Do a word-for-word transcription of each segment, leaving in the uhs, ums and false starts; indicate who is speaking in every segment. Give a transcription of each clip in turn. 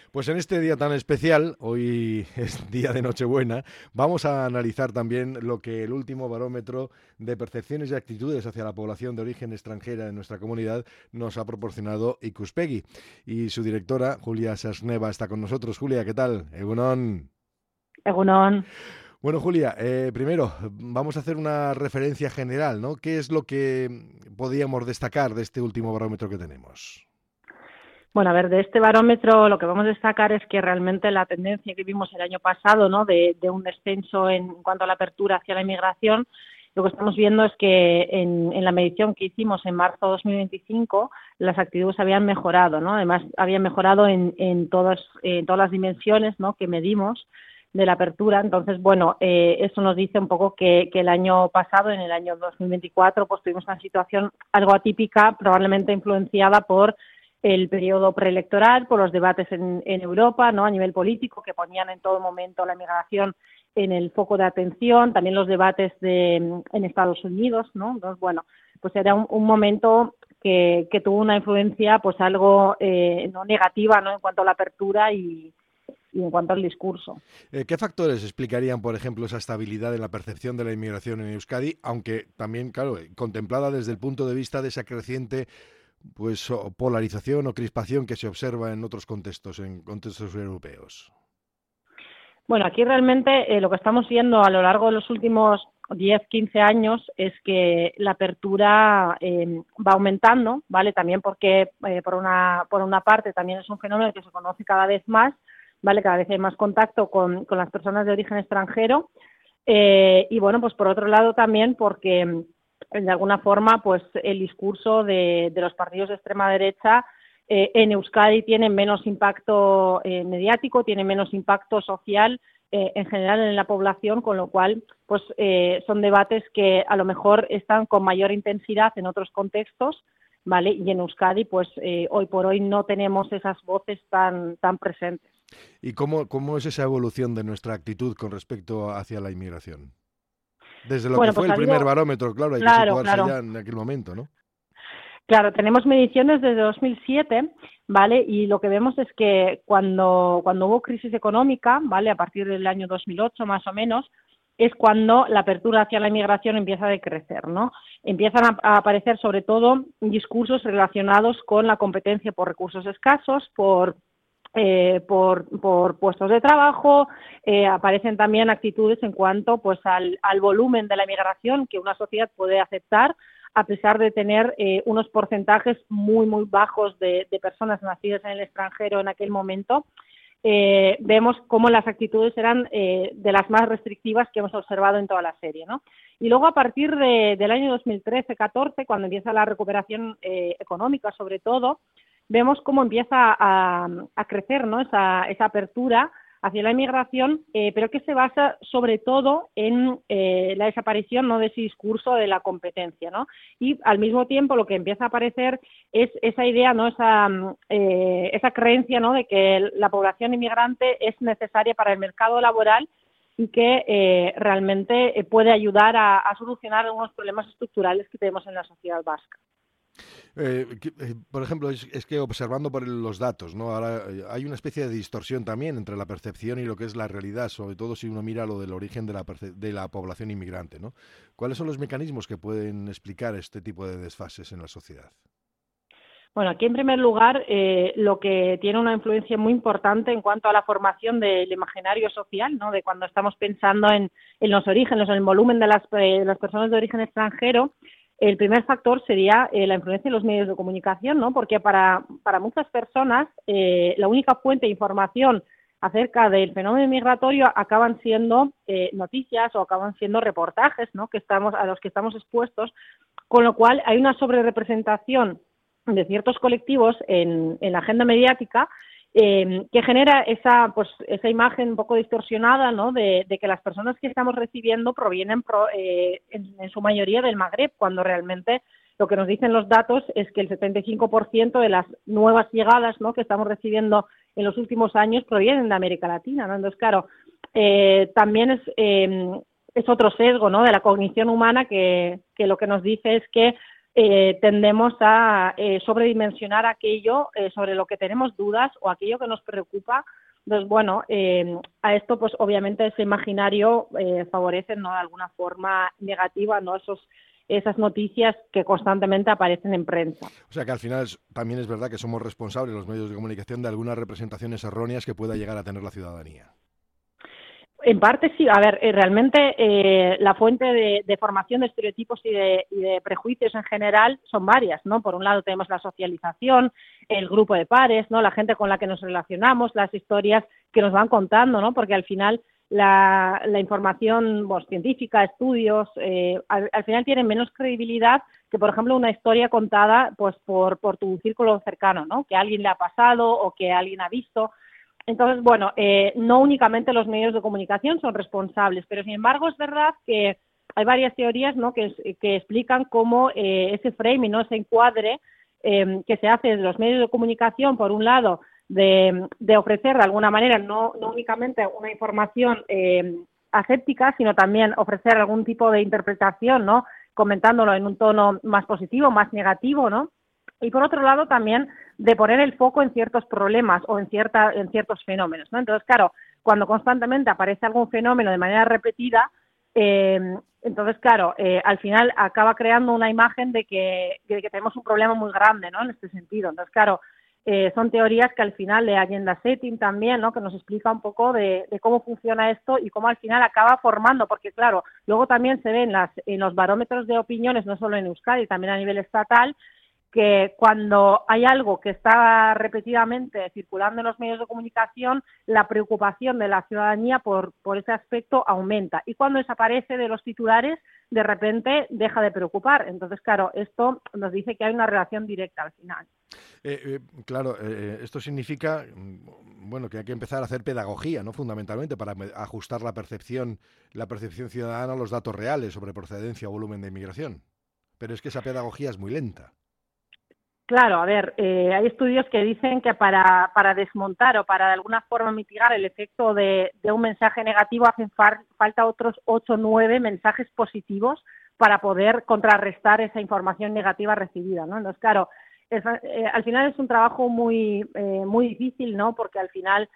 Speaker 1: Pues en este día tan especial, hoy es día de Nochebuena, vamos a analizar también lo que el último barómetro de percepciones y actitudes hacia la población de origen extranjera en nuestra comunidad nos ha proporcionado Ikuspegi. Y su directora, Julia Sasneva, está con nosotros. Julia, ¿qué tal? Egunon.
Speaker 2: Egunon.
Speaker 1: Bueno, Julia, eh, primero vamos a hacer una referencia general, ¿no? ¿Qué es lo que podríamos destacar de este último barómetro que tenemos?
Speaker 2: Bueno, a ver, de este barómetro lo que vamos a destacar es que realmente la tendencia que vimos el año pasado, ¿no? de, de un descenso en cuanto a la apertura hacia la inmigración, lo que estamos viendo es que en, en la medición que hicimos en marzo de dos mil veinticinco, las actitudes habían mejorado, ¿no? Además, habían mejorado en, en, todas, en todas las dimensiones, ¿no?, que medimos de la apertura. Entonces, bueno, eh, eso nos dice un poco que, que el año pasado, en el año dos mil veinticuatro, pues tuvimos una situación algo atípica, probablemente influenciada por el periodo preelectoral, por los debates en, en Europa, ¿no?, a nivel político, que ponían en todo momento la migración en el foco de atención, también los debates de, en Estados Unidos, ¿no? Entonces, bueno, pues era un, un momento que, que tuvo una influencia pues algo eh, no negativa, ¿no?, en cuanto a la apertura y, y en cuanto al discurso.
Speaker 1: Eh, ¿Qué factores explicarían, por ejemplo, esa estabilidad en la percepción de la inmigración en Euskadi, aunque también, claro, contemplada desde el punto de vista de esa creciente pues polarización o crispación que se observa en otros contextos, en contextos europeos?
Speaker 2: Bueno, aquí realmente eh, lo que estamos viendo a lo largo de los últimos diez, quince años es que la apertura eh, va aumentando, ¿vale? También porque, eh, por una por una parte, también es un fenómeno que se conoce cada vez más, ¿vale? Cada vez hay más contacto con, con las personas de origen extranjero. Eh, y, bueno, pues por otro lado también porque, de alguna forma, pues el discurso de, de los partidos de extrema derecha Eh, en Euskadi tiene menos impacto eh, mediático, tiene menos impacto social eh, en general en la población, con lo cual pues eh, son debates que a lo mejor están con mayor intensidad en otros contextos, ¿vale? Y en Euskadi pues eh, hoy por hoy no tenemos esas voces tan, tan presentes.
Speaker 1: ¿Y cómo, cómo es esa evolución de nuestra actitud con respecto hacia la inmigración? Desde lo que
Speaker 2: Bueno,
Speaker 1: fue
Speaker 2: pues
Speaker 1: el
Speaker 2: ha
Speaker 1: primer
Speaker 2: habido,
Speaker 1: barómetro, claro, hay que
Speaker 2: claro,
Speaker 1: situarse
Speaker 2: claro.
Speaker 1: ya en aquel momento, ¿no?
Speaker 2: Claro, tenemos mediciones desde dos mil siete, ¿vale? Y lo que vemos es que cuando, cuando hubo crisis económica, ¿vale?, a partir del año dos mil ocho más o menos, es cuando la apertura hacia la inmigración empieza a decrecer, ¿no? Empiezan a, a aparecer sobre todo discursos relacionados con la competencia por recursos escasos, por Eh, por, por puestos de trabajo, eh, aparecen también actitudes en cuanto pues al, al volumen de la migración que una sociedad puede aceptar, a pesar de tener eh, unos porcentajes muy, muy bajos de, de personas nacidas en el extranjero en aquel momento. Eh, vemos cómo las actitudes eran eh, de las más restrictivas que hemos observado en toda la serie, ¿no? Y luego, a partir de, del año dos mil trece catorce, cuando empieza la recuperación eh, económica, sobre todo, vemos cómo empieza a, a crecer, ¿no?, esa, esa apertura hacia la inmigración, eh, pero que se basa sobre todo en eh, la desaparición, ¿no?, de ese discurso de la competencia, ¿no? Y al mismo tiempo lo que empieza a aparecer es esa idea, ¿no?, esa, eh, esa creencia, ¿no?, de que la población inmigrante es necesaria para el mercado laboral y que eh, realmente puede ayudar a, a solucionar algunos problemas estructurales que tenemos en la sociedad vasca.
Speaker 1: Eh, que, eh, por ejemplo, es, es que observando por los datos, ¿no? Ahora eh, hay una especie de distorsión también entre la percepción y lo que es la realidad, sobre todo si uno mira lo del origen de la, de la población inmigrante, ¿no? ¿Cuáles son los mecanismos que pueden explicar este tipo de desfases en la sociedad?
Speaker 2: Bueno, aquí en primer lugar, eh, lo que tiene una influencia muy importante en cuanto a la formación del imaginario social, ¿no?, de cuando estamos pensando en, en los orígenes, en el volumen de las, eh, las personas de origen extranjero. El primer factor sería eh, la influencia de los medios de comunicación, ¿no?, porque para, para muchas personas eh, la única fuente de información acerca del fenómeno migratorio acaban siendo eh, noticias o acaban siendo reportajes, ¿no?, que estamos, a los que estamos expuestos, con lo cual hay una sobrerepresentación de ciertos colectivos en, en la agenda mediática eh, que genera esa pues esa imagen un poco distorsionada, ¿no?, de, de que las personas que estamos recibiendo provienen pro, eh, en, en su mayoría del Magreb, cuando realmente lo que nos dicen los datos es que el setenta y cinco por ciento de las nuevas llegadas, ¿no?, que estamos recibiendo en los últimos años provienen de América Latina, ¿no? Entonces, claro, eh, también es, eh, es otro sesgo, ¿no?, de la cognición humana que, que lo que nos dice es que eh, tendemos a eh, sobredimensionar aquello eh, sobre lo que tenemos dudas o aquello que nos preocupa. Entonces, bueno, eh, a esto pues obviamente ese imaginario eh, favorece, ¿no?, de alguna forma negativa, ¿no?, esos esas noticias que constantemente aparecen en prensa.
Speaker 1: O sea que al final es, también es verdad que somos responsables los medios de comunicación de algunas representaciones erróneas que pueda llegar a tener la ciudadanía.
Speaker 2: En parte sí. A ver, eh, realmente eh, la fuente de, de formación de estereotipos y de, y de prejuicios en general son varias, ¿no? Por un lado tenemos la socialización, el grupo de pares, ¿no?, la gente con la que nos relacionamos, las historias que nos van contando, ¿no? Porque al final la, la información pues, científica, estudios, eh, al, al final tienen menos credibilidad que, por ejemplo, una historia contada pues por, por tu círculo cercano, ¿no?, que a alguien le ha pasado o que alguien ha visto. Entonces, bueno, eh, no únicamente los medios de comunicación son responsables, pero sin embargo es verdad que hay varias teorías, ¿no?, que, que explican cómo eh, ese framing, ¿no?, ese encuadre eh, que se hace de los medios de comunicación, por un lado, de, de ofrecer de alguna manera no, no únicamente una información eh, aséptica, sino también ofrecer algún tipo de interpretación, ¿no?, comentándolo en un tono más positivo, más negativo, ¿no? Y por otro lado también de poner el foco en ciertos problemas o en cierta, en ciertos fenómenos, ¿no? Entonces, claro, cuando constantemente aparece algún fenómeno de manera repetida, eh, entonces, claro, eh, al final acaba creando una imagen de que, de que tenemos un problema muy grande, ¿no?, en este sentido. Entonces, claro, eh, son teorías que al final de Agenda Setting también, ¿no?, que nos explica un poco de, de cómo funciona esto y cómo al final acaba formando, porque claro, luego también se ve en, las, en los barómetros de opiniones, no solo en Euskadi, también a nivel estatal, que cuando hay algo que está repetidamente circulando en los medios de comunicación, la preocupación de la ciudadanía por, por ese aspecto aumenta. Y cuando desaparece de los titulares, de repente deja de preocupar. Entonces, claro, esto nos dice que hay una relación directa al final.
Speaker 1: Eh, eh, claro, eh, esto significa, bueno, que hay que empezar a hacer pedagogía, ¿no?, fundamentalmente, para ajustar la percepción, la percepción ciudadana a los datos reales sobre procedencia o volumen de inmigración. Pero es que esa pedagogía es muy lenta.
Speaker 2: Claro, a ver, eh, hay estudios que dicen que para, para desmontar o para de alguna forma mitigar el efecto de, de un mensaje negativo hacen far, falta otros ocho o nueve mensajes positivos para poder contrarrestar esa información negativa recibida, ¿no? Entonces, claro, es, eh, al final es un trabajo muy, eh, muy difícil, ¿no?, porque al final,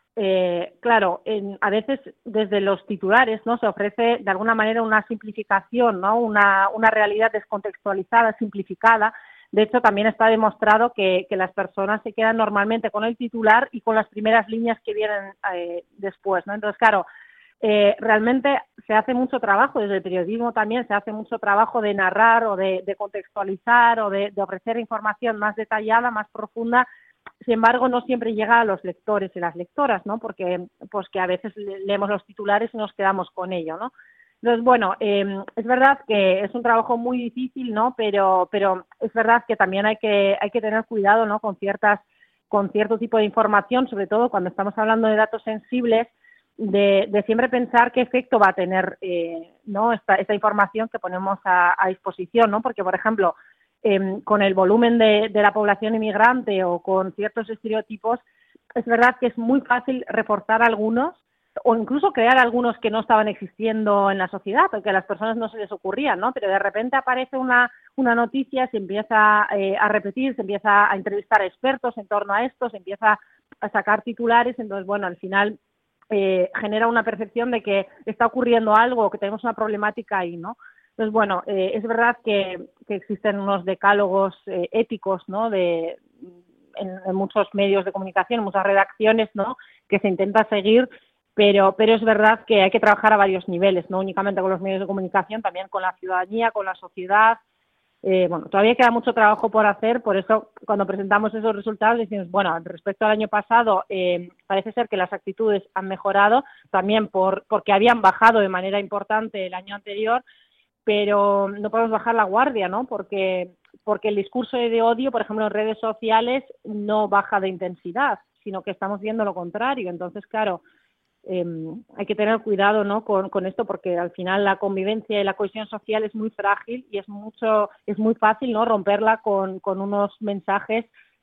Speaker 2: eh, claro, en, a veces desde los titulares, ¿no?, se ofrece de alguna manera una simplificación, ¿no?, una, una realidad descontextualizada, simplificada. De hecho, también está demostrado que, que las personas se quedan normalmente con el titular y con las primeras líneas que vienen eh, después, ¿no? Entonces, claro, eh, realmente se hace mucho trabajo, desde el periodismo también se hace mucho trabajo de narrar o de, de contextualizar o de, de ofrecer información más detallada, más profunda. Sin embargo, no siempre llega a los lectores y las lectoras, ¿no? Porque pues que a veces leemos los titulares y nos quedamos con ello, ¿no? Entonces, bueno, eh, es verdad que es un trabajo muy difícil, ¿no? Pero, pero es verdad que también hay que, hay que tener cuidado, ¿no?, con ciertas, con cierto tipo de información, sobre todo cuando estamos hablando de datos sensibles, de, de siempre pensar qué efecto va a tener, eh, ¿no?, esta, esta información que ponemos a, a disposición, ¿no? Porque, por ejemplo, eh, con el volumen de, de la población inmigrante o con ciertos estereotipos, es verdad que es muy fácil reforzar algunos o incluso crear algunos que no estaban existiendo en la sociedad, porque a las personas no se les ocurrían, ¿no? Pero de repente aparece una, una noticia, se empieza eh, a repetir, se empieza a entrevistar a expertos en torno a esto, se empieza a sacar titulares, entonces, bueno, al final eh, genera una percepción de que está ocurriendo algo, que tenemos una problemática ahí, ¿no? Entonces, bueno, eh, es verdad que, que existen unos decálogos eh, éticos, ¿no?, de, en, en muchos medios de comunicación, en muchas redacciones, ¿no?, que se intenta seguir. Pero, pero es verdad que hay que trabajar a varios niveles, no únicamente con los medios de comunicación, también con la ciudadanía, con la sociedad. Eh, bueno, todavía queda mucho trabajo por hacer, por eso cuando presentamos esos resultados decimos, bueno, respecto al año pasado eh, parece ser que las actitudes han mejorado, también por porque habían bajado de manera importante el año anterior, pero no podemos bajar la guardia, ¿no? Porque, porque el discurso de odio, por ejemplo, en redes sociales no baja de intensidad, sino que estamos viendo lo contrario. Entonces, claro, Eh, hay que tener cuidado, ¿no?, con, con esto, porque al final la convivencia y la cohesión social es muy frágil y es mucho es muy fácil, ¿no?, romperla con, con unos mensajes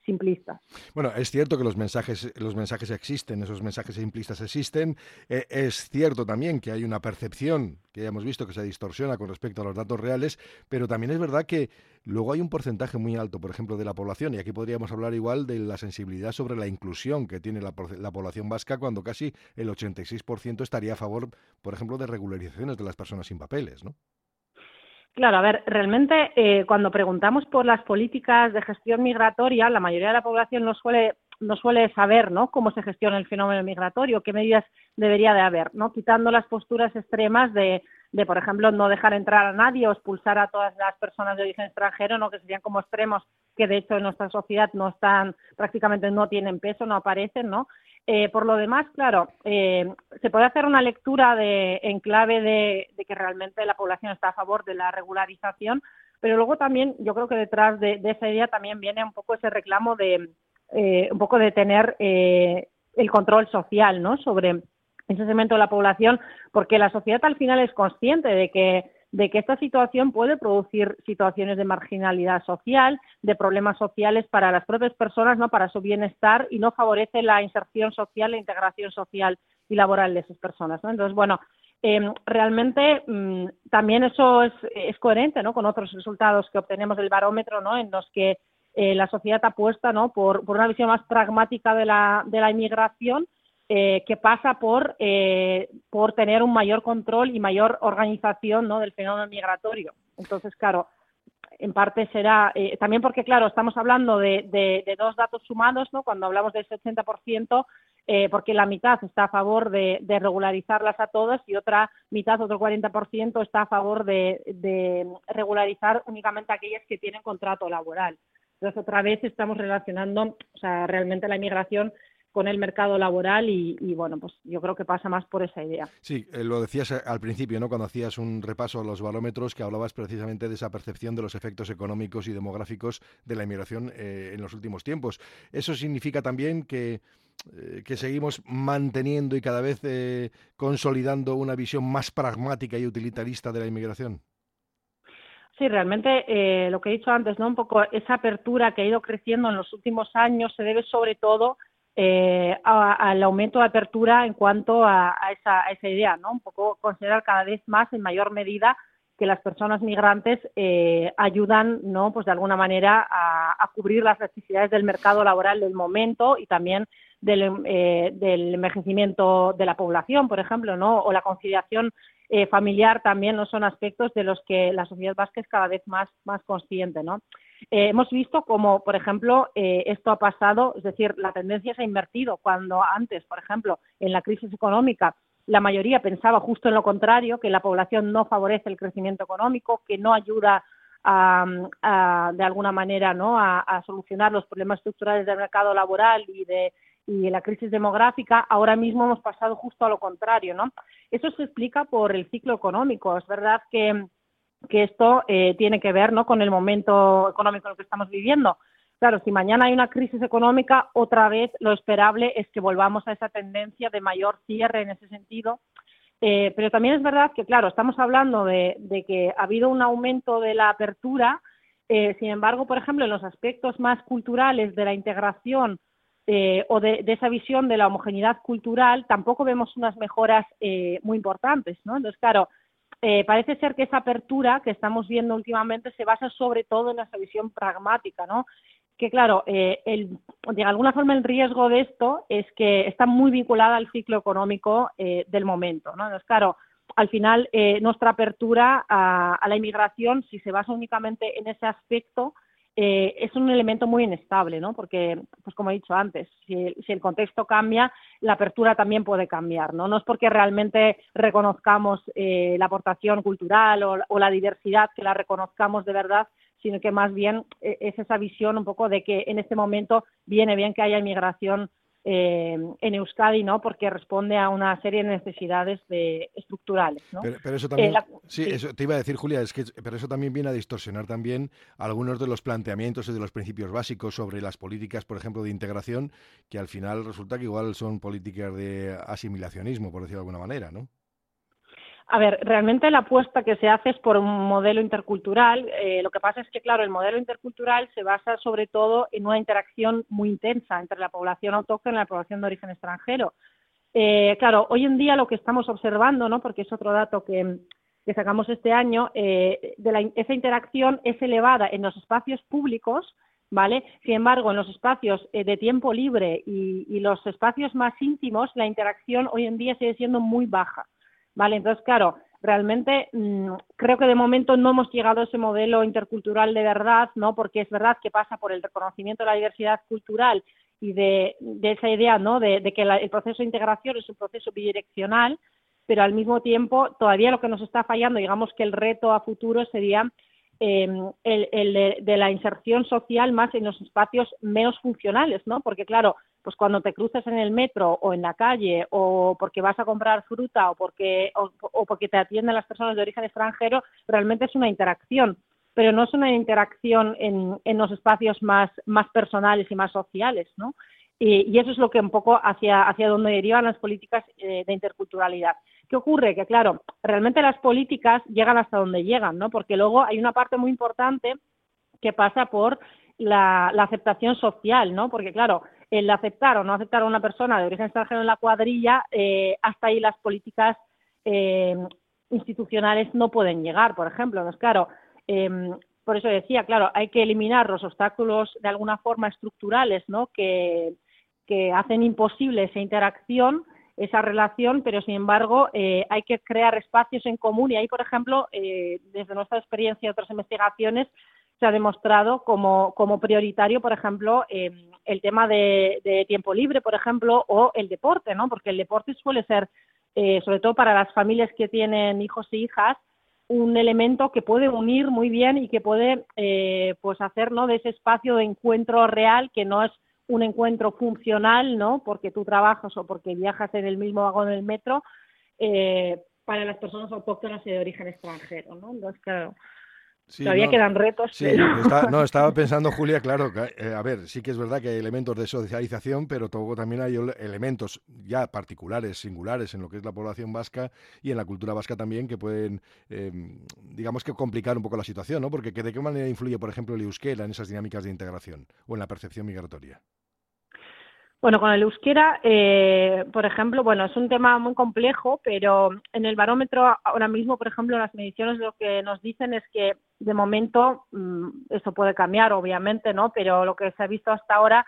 Speaker 2: simplistas.
Speaker 1: Bueno, es cierto que los mensajes, los mensajes existen, esos mensajes simplistas existen. Eh, es cierto también que hay una percepción que ya hemos visto que se distorsiona con respecto a los datos reales, pero también es verdad que luego hay un porcentaje muy alto, por ejemplo, de la población, y aquí podríamos hablar igual de la sensibilidad sobre la inclusión que tiene la, la población vasca, cuando casi el ochenta y seis por ciento estaría a favor, por ejemplo, de regularizaciones de las personas sin papeles, ¿no?
Speaker 2: Claro, a ver, realmente eh, cuando preguntamos por las políticas de gestión migratoria, la mayoría de la población no suele no suele saber, ¿no?, cómo se gestiona el fenómeno migratorio, qué medidas debería de haber, ¿no?, quitando las posturas extremas de, de, por ejemplo, no dejar entrar a nadie o expulsar a todas las personas de origen extranjero, ¿no?, que serían como extremos que de hecho en nuestra sociedad no están, prácticamente no tienen peso, no aparecen, ¿no? Eh, por lo demás, claro, eh, se puede hacer una lectura de, en clave de, de que realmente la población está a favor de la regularización, pero luego también yo creo que detrás de, de esa idea también viene un poco ese reclamo de eh, un poco de tener eh, el control social, ¿no?, sobre ese segmento de la población, porque la sociedad al final es consciente de que de que esta situación puede producir situaciones de marginalidad social, de problemas sociales para las propias personas, ¿no?, para su bienestar, y no favorece la inserción social, la integración social y laboral de esas personas, ¿no? Entonces, bueno, eh, realmente mmm, también eso es, es coherente, ¿no?, con otros resultados que obtenemos del barómetro, ¿no?, en los que eh, la sociedad apuesta, ¿no?, por, por una visión más pragmática de la, de la inmigración, Eh, que pasa por eh, por tener un mayor control y mayor organización, ¿no?, del fenómeno migratorio. Entonces, claro, en parte será eh, también porque, claro, estamos hablando de, de, de dos datos sumados, ¿no?, cuando hablamos de ese ochenta por ciento, eh, porque la mitad está a favor de, de regularizarlas a todas y otra mitad, otro cuarenta por ciento, está a favor de, de regularizar únicamente a aquellas que tienen contrato laboral. Entonces, otra vez estamos relacionando, o sea, realmente la inmigración con el mercado laboral y, y, bueno, pues yo creo que pasa más por esa idea.
Speaker 1: Sí, eh, lo decías al principio, ¿no?, cuando hacías un repaso a los barómetros, que hablabas precisamente de esa percepción de los efectos económicos y demográficos de la inmigración eh, en los últimos tiempos. ¿Eso significa también que, eh, que seguimos manteniendo y cada vez eh, consolidando una visión más pragmática y utilitarista de la inmigración?
Speaker 2: Sí, realmente eh, lo que he dicho antes, ¿no?, un poco esa apertura que ha ido creciendo en los últimos años se debe sobre todo Eh, a, al aumento de apertura en cuanto a, a, esa, a esa idea, ¿no? Un poco considerar cada vez más, en mayor medida, que las personas migrantes eh, ayudan, ¿no?, pues de alguna manera a, a cubrir las necesidades del mercado laboral del momento y también del, eh, del envejecimiento de la población, por ejemplo, ¿no?, o la conciliación eh, familiar también, no son aspectos de los que la sociedad vasca es cada vez más, más consciente, ¿no? Eh, hemos visto como, por ejemplo, eh, esto ha pasado, es decir, la tendencia se ha invertido cuando antes, por ejemplo, en la crisis económica, la mayoría pensaba justo en lo contrario, que la población no favorece el crecimiento económico, que no ayuda a, a, de alguna manera, ¿no?, a, a solucionar los problemas estructurales del mercado laboral y de y la crisis demográfica. Ahora mismo hemos pasado justo a lo contrario, ¿no? Eso se explica por el ciclo económico. Es verdad que que esto eh, tiene que ver, ¿no?, con el momento económico en el que estamos viviendo. Claro, si mañana hay una crisis económica, otra vez lo esperable es que volvamos a esa tendencia de mayor cierre en ese sentido. Eh, pero también es verdad que, claro, estamos hablando de, de que ha habido un aumento de la apertura, eh, sin embargo, por ejemplo, en los aspectos más culturales de la integración eh, o de, de esa visión de la homogeneidad cultural, tampoco vemos unas mejoras eh, muy importantes, ¿no? Entonces, claro, Eh, parece ser que esa apertura que estamos viendo últimamente se basa sobre todo en esa visión pragmática, ¿no? Que claro, eh, el, de alguna forma el riesgo de esto es que está muy vinculada al ciclo económico eh, del momento, ¿no? Entonces, claro, al final eh, nuestra apertura a, a la inmigración, si se basa únicamente en ese aspecto, eh, es un elemento muy inestable, ¿no? Porque, pues como he dicho antes, si, si el contexto cambia, la apertura también puede cambiar, ¿no? No es porque realmente reconozcamos eh, la aportación cultural o, o la diversidad, que la reconozcamos de verdad, sino que más bien eh, es esa visión un poco de que en este momento viene bien que haya inmigración eh, en Euskadi, ¿no?, porque responde a una serie de necesidades de, estructurales, ¿no?
Speaker 1: Pero, pero eso también,
Speaker 2: eh, la,
Speaker 1: sí,
Speaker 2: sí.
Speaker 1: eso te iba a decir, Julia, es que, pero eso también viene a distorsionar también algunos de los planteamientos y de los principios básicos sobre las políticas, por ejemplo, de integración, que al final resulta que igual son políticas de asimilacionismo, por decirlo de alguna manera, ¿no?
Speaker 2: A ver, realmente la apuesta que se hace es por un modelo intercultural. Eh, lo que pasa es que, claro, el modelo intercultural se basa sobre todo en una interacción muy intensa entre la población autóctona y la población de origen extranjero. Eh, claro, hoy en día lo que estamos observando, ¿no? Porque es otro dato que, que sacamos este año, eh, de la, esa interacción es elevada en los espacios públicos, ¿vale? Sin embargo, en los espacios eh, de tiempo libre y, y los espacios más íntimos, la interacción hoy en día sigue siendo muy baja, ¿vale? Entonces, claro, realmente mmm, creo que de momento no hemos llegado a ese modelo intercultural de verdad, ¿no? Porque es verdad que pasa por el reconocimiento de la diversidad cultural y de, de esa idea, ¿no? De, de que la, el proceso de integración es un proceso bidireccional, pero al mismo tiempo todavía lo que nos está fallando, digamos que el reto a futuro sería eh, el, el de, de la inserción social más en los espacios menos funcionales, ¿no? Porque claro, pues cuando te cruzas en el metro o en la calle o porque vas a comprar fruta o porque o, o porque te atienden las personas de origen extranjero, realmente es una interacción, pero no es una interacción en, en los espacios más, más personales y más sociales, ¿no? Y, y eso es lo que un poco hacia, hacia donde derivan las políticas eh, de interculturalidad. ¿Qué ocurre? Que claro, realmente las políticas llegan hasta donde llegan, ¿no? Porque luego hay una parte muy importante que pasa por la, la aceptación social, ¿no? Porque claro, el aceptar o no aceptar a una persona de origen extranjero en la cuadrilla, eh, hasta ahí las políticas eh, institucionales no pueden llegar, por ejemplo. Entonces, claro, eh, por eso decía, claro, hay que eliminar los obstáculos de alguna forma estructurales, ¿no? Que, que hacen imposible esa interacción, esa relación, pero sin embargo eh, hay que crear espacios en común y ahí, por ejemplo, eh, desde nuestra experiencia y otras investigaciones, se ha demostrado como, como prioritario, por ejemplo, eh, el tema de, de tiempo libre, por ejemplo, o el deporte, ¿no? Porque el deporte suele ser, eh, sobre todo para las familias que tienen hijos e hijas, un elemento que puede unir muy bien y que puede eh, pues hacer, ¿no?, de ese espacio de encuentro real, que no es un encuentro funcional, ¿no?, porque tú trabajas o porque viajas en el mismo vagón del metro, eh, para las personas autóctonas y de origen extranjero, ¿no? Entonces, claro,
Speaker 1: Sí,
Speaker 2: todavía
Speaker 1: no,
Speaker 2: quedan retos,
Speaker 1: sí,
Speaker 2: pero...
Speaker 1: está, no, estaba pensando, Julia, claro, que, eh, a ver, sí que es verdad que hay elementos de socialización, pero todo, también hay ele- elementos ya particulares, singulares en lo que es la población vasca y en la cultura vasca también que pueden, eh, digamos que complicar un poco la situación, ¿no? Porque que ¿de qué manera influye, por ejemplo, el euskera en esas dinámicas de integración o en la percepción migratoria?
Speaker 2: Bueno, con el euskera, eh, por ejemplo, bueno, es un tema muy complejo, pero en el barómetro ahora mismo, por ejemplo, las mediciones lo que nos dicen es que de momento, mmm, eso puede cambiar, obviamente, ¿no? Pero lo que se ha visto hasta ahora,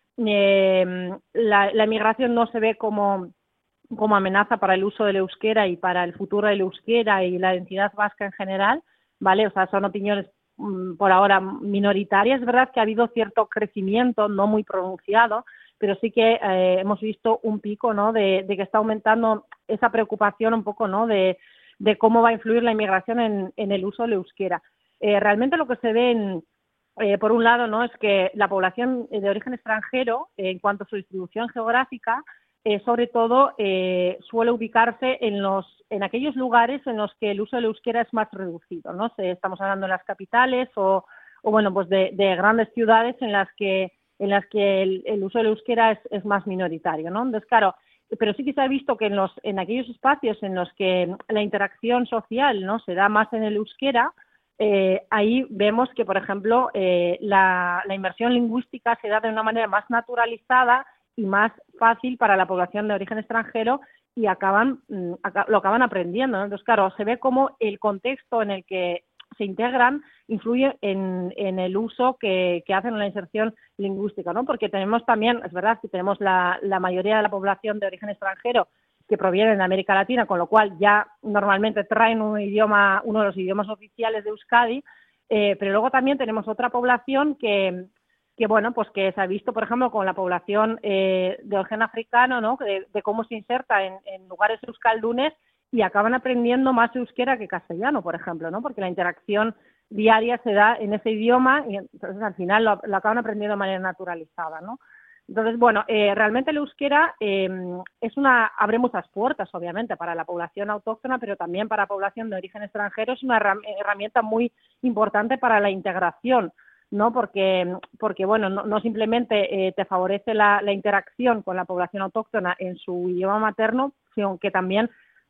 Speaker 2: eh, la, la migración no se ve como, como amenaza para el uso del euskera y para el futuro del euskera y la identidad vasca en general, ¿vale? O sea, son opiniones mmm, por ahora minoritarias. Es verdad que ha habido cierto crecimiento, no muy pronunciado, pero sí que eh, hemos visto un pico, ¿no?, de, de que está aumentando esa preocupación un poco, ¿no?, de, de cómo va a influir la inmigración en, en el uso del euskera. Eh, realmente lo que se ve, en, eh, por un lado, ¿no?, es que la población de origen extranjero, eh, en cuanto a su distribución geográfica, eh, sobre todo eh, suele ubicarse en los en aquellos lugares en los que el uso del euskera es más reducido, ¿no? Se, estamos hablando de las capitales o, o bueno, pues de, de grandes ciudades en las que en las que el, el uso del euskera es, es más minoritario, ¿no? Entonces, claro, pero sí que se ha visto que en los en aquellos espacios en los que la interacción social, ¿no?, se da más en el euskera, eh, ahí vemos que, por ejemplo, eh, la, la inmersión lingüística se da de una manera más naturalizada y más fácil para la población de origen extranjero y acaban lo acaban aprendiendo, ¿no? Entonces, claro, se ve como el contexto en el que se integran influye en, en el uso que, que hacen en la inserción lingüística, ¿no? Porque tenemos también, es verdad que tenemos la, la mayoría de la población de origen extranjero que provienen de América Latina, con lo cual ya normalmente traen un idioma, uno de los idiomas oficiales de Euskadi, eh, pero luego también tenemos otra población que, que bueno, pues que se ha visto, por ejemplo, con la población eh, de origen africano, ¿no?, de, de cómo se inserta en, en lugares euskaldunes y acaban aprendiendo más euskera que castellano, por ejemplo, ¿no?, porque la interacción diaria se da en ese idioma y entonces al final lo, lo acaban aprendiendo de manera naturalizada, ¿no? Entonces, bueno, eh, realmente el euskera eh, es una, abre muchas puertas, obviamente, para la población autóctona, pero también para la población de origen extranjero. Es una herramienta muy importante para la integración, ¿no? Porque, porque bueno, no, no simplemente eh, te favorece la, la interacción con la población autóctona en su idioma materno, sino que también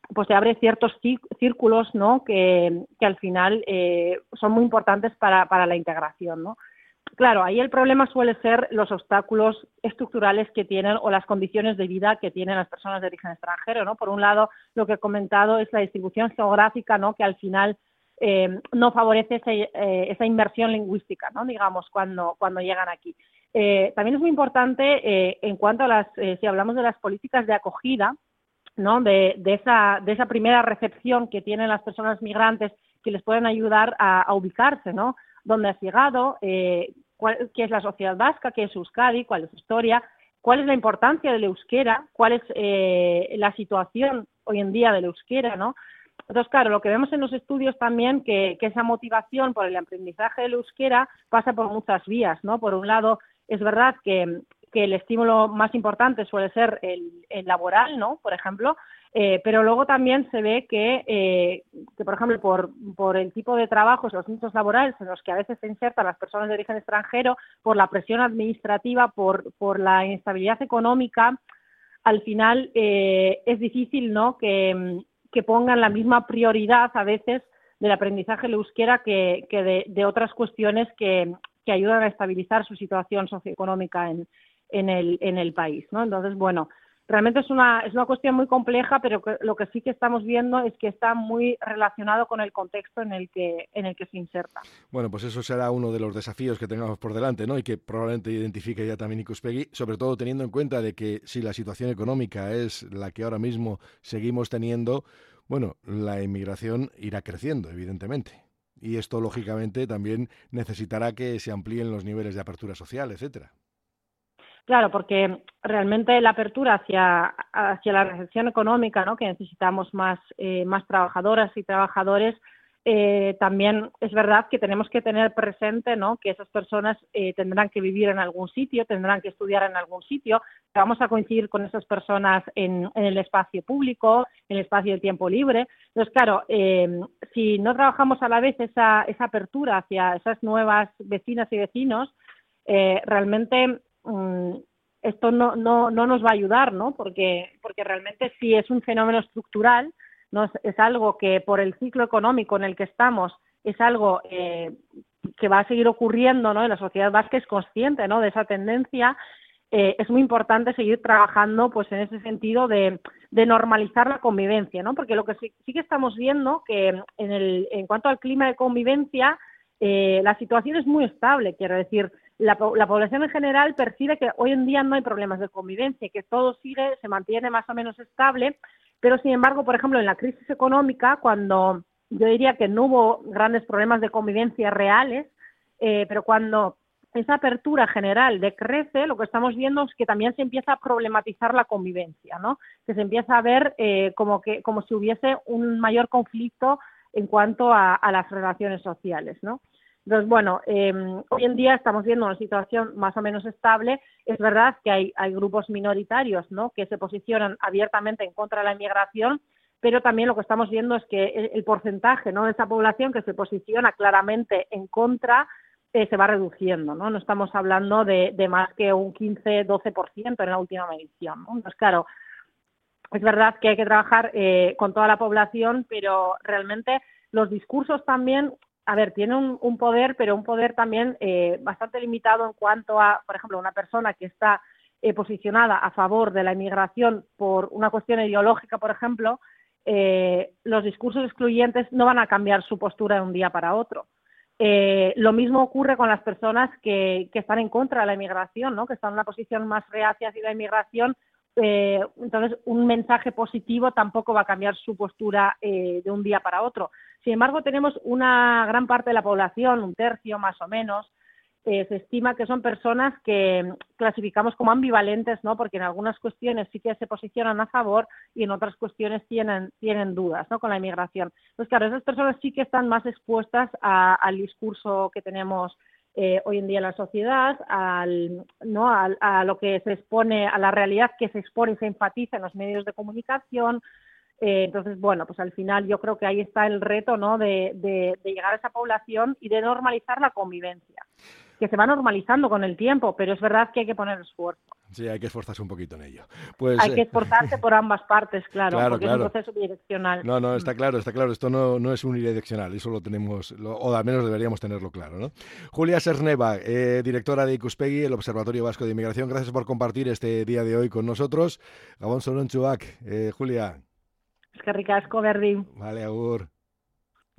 Speaker 2: pues se abre ciertos círculos, ¿no? que, que al final eh, son muy importantes para, para la integración, ¿no? Claro, ahí el problema suele ser los obstáculos estructurales que tienen o las condiciones de vida que tienen las personas de origen extranjero, ¿no? Por un lado, lo que he comentado es la distribución geográfica, ¿no? Que al final eh, no favorece ese, eh, esa inmersión lingüística, ¿no? Digamos, cuando, cuando llegan aquí. Eh, también es muy importante eh, en cuanto a las, eh, si hablamos de las políticas de acogida, ¿no? De, de, esa, de esa primera recepción que tienen las personas migrantes que les pueden ayudar a, a ubicarse, ¿no? Dónde has llegado, eh, cuál, qué es la sociedad vasca, qué es Euskadi, cuál es su historia, cuál es la importancia del euskera, cuál es eh, la situación hoy en día del euskera, ¿no? Entonces, claro, lo que vemos en los estudios también que, que esa motivación por el aprendizaje del euskera pasa por muchas vías, ¿no? Por un lado, es verdad que, que el estímulo más importante suele ser el, el laboral, ¿no? Por ejemplo, Eh, pero luego también se ve que, eh, que por ejemplo, por, por el tipo de trabajos, los nichos laborales en los que a veces se insertan las personas de origen extranjero, por la presión administrativa, por, por la inestabilidad económica, al final eh, es difícil, ¿no? que, que pongan la misma prioridad a veces del aprendizaje del euskera que, que de, de otras cuestiones que, que ayudan a estabilizar su situación socioeconómica en, en, el, en el país, ¿no? Entonces, bueno, realmente es una, es una cuestión muy compleja, pero que, lo que sí que estamos viendo es que está muy relacionado con el contexto en el que, en el que se inserta.
Speaker 1: Bueno, pues eso será uno de los desafíos que tengamos por delante, ¿no? Y que probablemente identifique ya también Ikuspegi, sobre todo teniendo en cuenta de que si la situación económica es la que ahora mismo seguimos teniendo, bueno, la inmigración irá creciendo, evidentemente. Y esto, lógicamente, también necesitará que se amplíen los niveles de apertura social, etcétera.
Speaker 2: Claro, porque realmente la apertura hacia, hacia la recepción económica, ¿no? Que necesitamos más, eh, más trabajadoras y trabajadores, eh, también es verdad que tenemos que tener presente, ¿no? Que esas personas eh, tendrán que vivir en algún sitio, tendrán que estudiar en algún sitio, que vamos a coincidir con esas personas en, en el espacio público, en el espacio del tiempo libre. Entonces, claro, eh, si no trabajamos a la vez esa, esa apertura hacia esas nuevas vecinas y vecinos, eh, realmente esto no, no, no nos va a ayudar, ¿no? Porque, porque realmente sí es un fenómeno estructural, ¿no? Es, es algo que por el ciclo económico en el que estamos es algo eh, que va a seguir ocurriendo, ¿no? Y la sociedad vasca es consciente, ¿no? De esa tendencia. Eh, es muy importante seguir trabajando, pues, en ese sentido de, de normalizar la convivencia, ¿no? Porque lo que sí, sí que estamos viendo que en, el, en cuanto al clima de convivencia, eh, la situación es muy estable, quiero decir. La, la población en general percibe que hoy en día no hay problemas de convivencia, que todo sigue, se mantiene más o menos estable, pero sin embargo, por ejemplo, en la crisis económica, cuando yo diría que no hubo grandes problemas de convivencia reales, eh, pero cuando esa apertura general decrece, lo que estamos viendo es que también se empieza a problematizar la convivencia, ¿no? Que se empieza a ver eh, como que como si hubiese un mayor conflicto en cuanto a, a las relaciones sociales, ¿no? Entonces, bueno, eh, hoy en día estamos viendo una situación más o menos estable. Es verdad que hay, hay grupos minoritarios, ¿no? Que se posicionan abiertamente en contra de la inmigración, pero también lo que estamos viendo es que el, el porcentaje, ¿no? De esa población que se posiciona claramente en contra eh, se va reduciendo, ¿no? No estamos hablando de, de más que un quince doce por ciento en la última medición, ¿no? Entonces, claro, es verdad que hay que trabajar eh, con toda la población, pero realmente los discursos también, a ver, tiene un, un poder, pero un poder también eh, bastante limitado en cuanto a, por ejemplo, una persona que está eh, posicionada a favor de la inmigración por una cuestión ideológica, por ejemplo, eh, los discursos excluyentes no van a cambiar su postura de un día para otro. Eh, lo mismo ocurre con las personas que, que están en contra de la inmigración, ¿no? Que están en una posición más reacia hacia la inmigración. Eh, entonces, un mensaje positivo tampoco va a cambiar su postura eh, de un día para otro. Sin embargo, tenemos una gran parte de la población, un tercio más o menos, eh, se estima que son personas que clasificamos como ambivalentes, ¿no? Porque en algunas cuestiones sí que se posicionan a favor y en otras cuestiones tienen, tienen dudas, ¿no? Con la inmigración. Entonces, claro, esas personas sí que están más expuestas a, al discurso que tenemos Eh, hoy en día en la sociedad, al, ¿no? a, a lo que se expone, a la realidad que se expone y se enfatiza en los medios de comunicación. Eh, entonces, bueno, pues al final yo creo que ahí está el reto, ¿no? de, de, de llegar a esa población y de normalizar la convivencia. que se va normalizando con el tiempo, pero es verdad que hay que poner esfuerzo.
Speaker 1: Sí, hay que esforzarse un poquito en ello. Pues,
Speaker 2: hay que esforzarse por ambas partes, claro,
Speaker 1: claro,
Speaker 2: porque
Speaker 1: claro.
Speaker 2: es un proceso bidireccional.
Speaker 1: No, no, está claro, está claro. Esto no, no es unidireccional, eso lo tenemos, lo, o al menos deberíamos tenerlo claro, ¿no? Julia Serneva, eh, directora de Ikuspegi, el Observatorio Vasco de Inmigración, gracias por compartir este día de hoy con nosotros. Gabon Sorontxuak, eh, Julia.
Speaker 2: Eskerrik asko, berdin.
Speaker 1: Vale, agur.